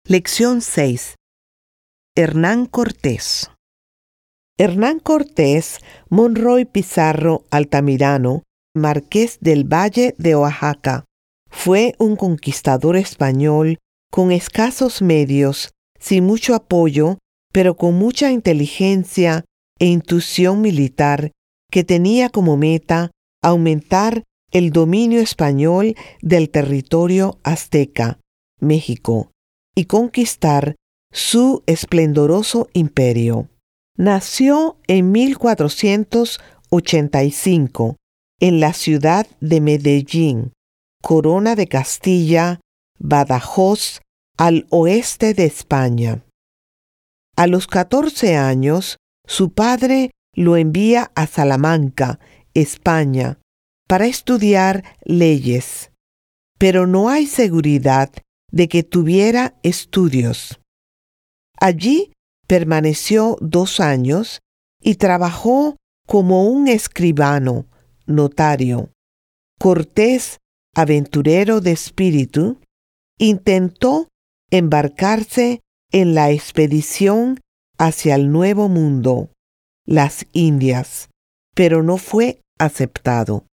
Lección 6. Hernán Cortés. Hernán Cortés Monroy Pizarro Altamirano, marqués del Valle de Oaxaca, fue un conquistador español con escasos medios, sin mucho apoyo, pero con mucha inteligencia e intuición militar, que tenía como meta aumentar el dominio español del territorio azteca, México, y conquistar su esplendoroso imperio. Nació en 1485 en la ciudad de Medellín, Corona de Castilla, Badajoz, al oeste de España. A los 14 años, su padre lo envía a Salamanca, España, para estudiar leyes, pero no hay seguridad de que tuviera estudios. Allí permaneció 2 años y trabajó como un escribano, notario. Cortés, aventurero de espíritu, intentó embarcarse en la expedición hacia el Nuevo Mundo, las Indias, pero no fue aceptado.